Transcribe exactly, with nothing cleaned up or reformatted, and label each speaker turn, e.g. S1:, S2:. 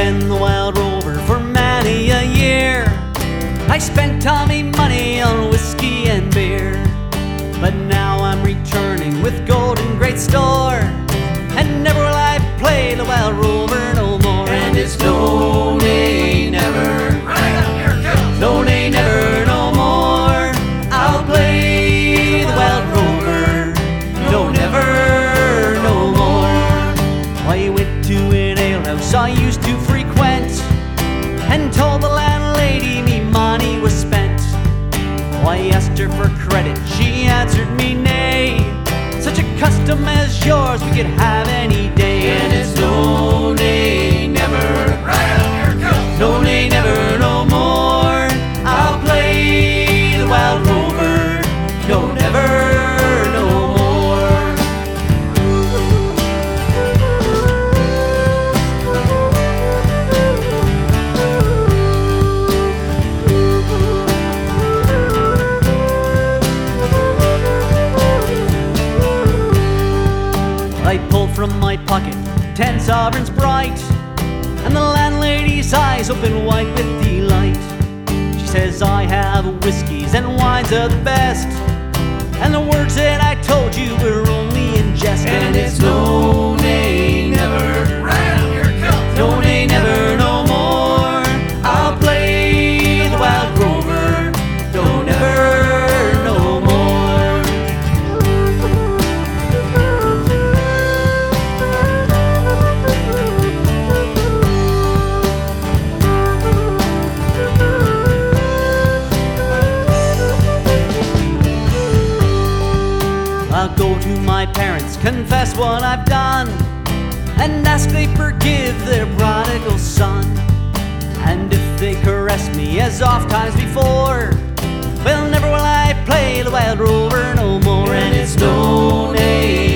S1: been the Wild Rover for many a year. I spent all me money on whiskey and beer, but now I'm returning with gold in great store, and never will I play the Wild Rover no more. And it's no, nay, never, no, nay, never, no more. I'll play the Wild Rover, no, never, no more. I went to an alehouse I used to frequent, and told the landlady me money was spent. I asked her for credit, she answered me nay. Such a custom as yours we could have any day. And it's no, nay, never, no, nay, never, no more. I'll play the Wild Rover, no, never, no more. I pulled from my pocket ten sovereigns bright, and the landlady's eyes open wide with delight. She says I have whiskeys and wines of the best, and the words that I told you were only in jest. And it's no, nay, never, no, nay, never, no more. I'll play the Wild Rover, no, never, no more. I'll go to my parents, confess what I've done, and ask they forgive their prodigal son. And if they caress me as oft times before, well, never will I play the Wild Rover no more. And it's no, nay,